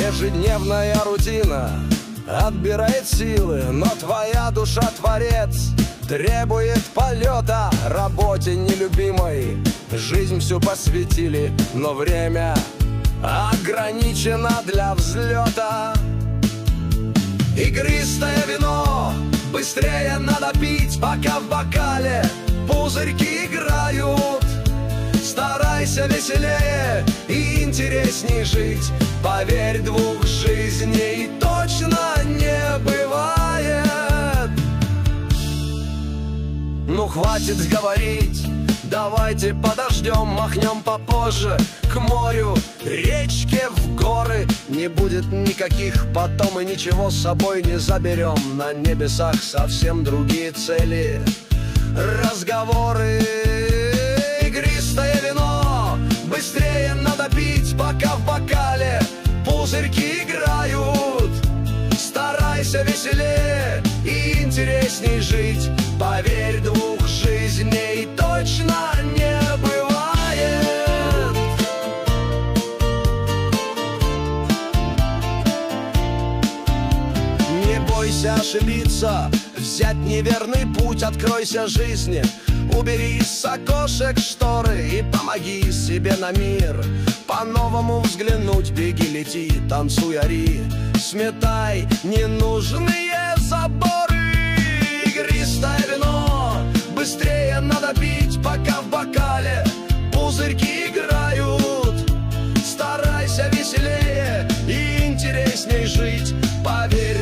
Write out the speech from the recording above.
Ежедневная рутина отбирает силы, но твоя душа творец требует полета. Работе нелюбимой жизнь всю посвятили, но время ограничено для взлета. Игристое вино быстрее надо пить, пока в бокале пузырьки играют. Старайся веселее и интересней жить. Поверь, двух жизней точно не бывает. Ну хватит говорить, давайте подождем, махнем попозже к морю, речке, в горы. Не будет никаких потом и ничего с собой не заберем. На небесах совсем другие цели, разговоры. Игристое вино быстрее надо пить, пока в бокале пузырьки играют. Старайся веселее и интересней жить. Поверь, двух жизней точно не бывает. Не бойся ошибиться, взять неверный путь, откройся жизни. Убери с окошек шторы и помоги себе на мир по-новому взглянуть. Беги, лети, танцуй, ори, сметай ненужные заборы. Игристое вино быстрее надо пить, пока в бокале пузырьки играют. Старайся веселее и интересней жить. Поверь,